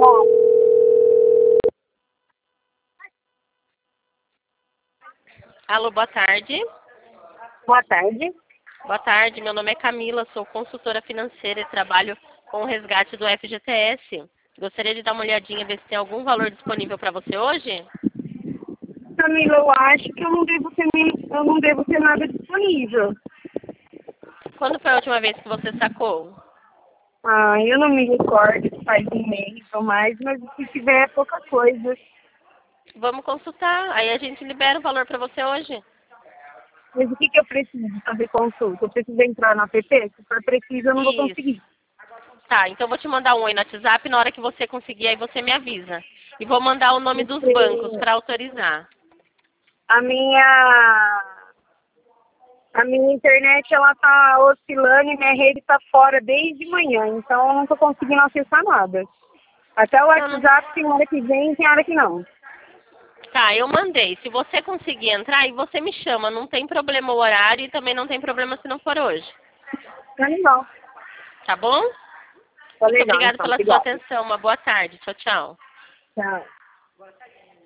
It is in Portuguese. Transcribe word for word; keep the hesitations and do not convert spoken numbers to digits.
Alô, boa tarde. Boa tarde. Boa tarde, meu nome é Camila, sou consultora financeira e trabalho com o resgate do F G T S. Gostaria de dar uma olhadinha, ver se tem algum valor disponível para você hoje? Camila, eu acho que eu não devo ter, eu não devo ter nada disponível. Quando foi a última vez que você sacou? Ah, eu não me recordo se faz um mês ou mais, mas se tiver é pouca coisa. Vamos consultar, aí a gente libera o valor para você hoje. Mas o que, que eu preciso fazer consulta? Eu preciso entrar no app? Se for preciso, eu não vou Isso. conseguir. Tá, então eu vou te mandar um oi no WhatsApp, na hora que você conseguir, aí você me avisa. E vou mandar o nome dos bancos Porque para autorizar. a minha, a minha internet, ela tá oscilando e minha rede tá fora desde manhã, então eu não tô conseguindo acessar nada. Até o Não, não... WhatsApp tem hora que vem e tem hora que não. Tá, eu mandei. Se você conseguir entrar, aí você me chama. Não tem problema o horário e também não tem problema se não for hoje. Tá legal. Tá bom? Tá Muito legal, obrigada então. pela sua Obrigada. atenção. Uma boa tarde. Tchau, tchau. Tchau.